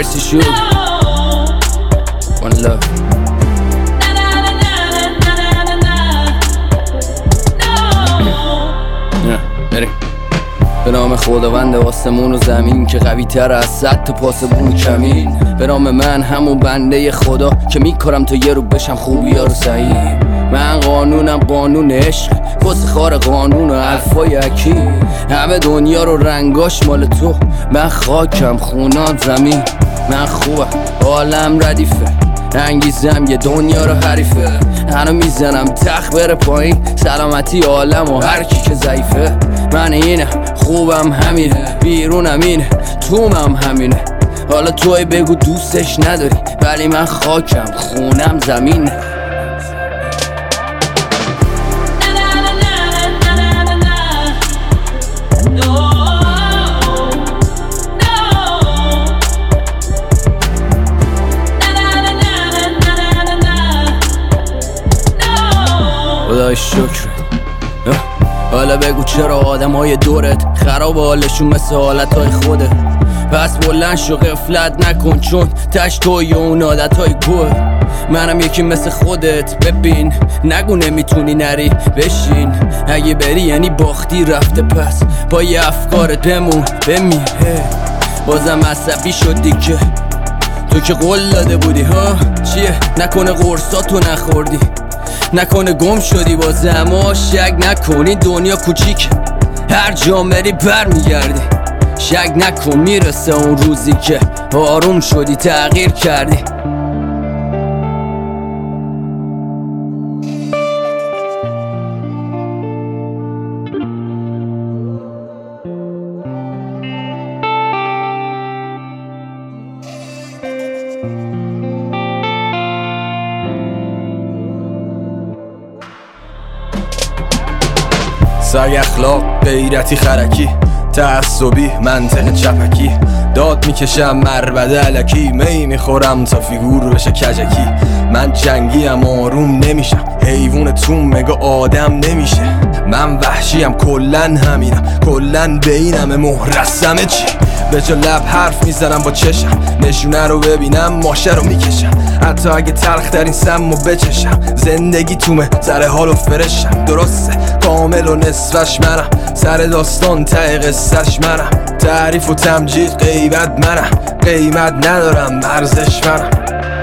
Icy shoe One love بریم به نام خداوند آسمون و زمین که قوی تر از 100 تا پاسبون کمین. به نام من همون بنده خدا که میکارم تا یه رو بشم خوبی ها رو سعیم. من قانونم قانون عشق کس خار قانون و حرفای اکی. همه دنیا رو رنگاش مال تو، من خاکم خونان زمین. من خوبم عالم ردیفه، انگیزم یه دنیا رو حریفه. هنو میزنم تخت بره پایین، سلامتی عالم و هر کی که ضعیفه. من اینه خوبم همینه، بیرونم اینه تومم همینه. حالا توی بگو دوستش نداری، ولی من خاکم خونم زمینه. خدای شکر. حالا بگو چرا آدم های دورت خراب حالشون مثل حالتهای خودت؟ پس بلند شو غفلت نکن، چون تش توی اون عادت های گل. منم یکی مثل خودت، ببین نگو نمیتونی نری بشین. اگه بری یعنی باختی رفته، پس با یه افکارت بمون بمیر. بازم عصبی شدی که تو که قول داده بودی ها. چیه نکنه قرصاتو نخوردی، نکنه گم شدی بازم. اما شک نکنی دنیا کوچیک، هر جا بری بر میگردی. شک نکن میرسه اون روزی که آروم شدی تغییر کردی. سگ اخلاق غیرتی خرکی، تعصبی منطق چپکی. داد میکشم مربده علکی، می میخورم تا فیگور بشه کجکی. من جنگیم آروم نمیشم، حیوان تو مگه آدم نمیشه. من وحشیم کلن همینم، کلن بینم مهرسمه چی. به جا لب حرف میزنم با چشم، نشونه رو ببینم ماشه رو میکشم. حتی اگه تلخ در این سمو بچشم، زندگی تومه سر حال و فرشم. درسته کامل و نصفش منم، سر داستان ته قصهش منم. تعریف و تمجید غیبت منم، قیمت ندارم ارزش منم.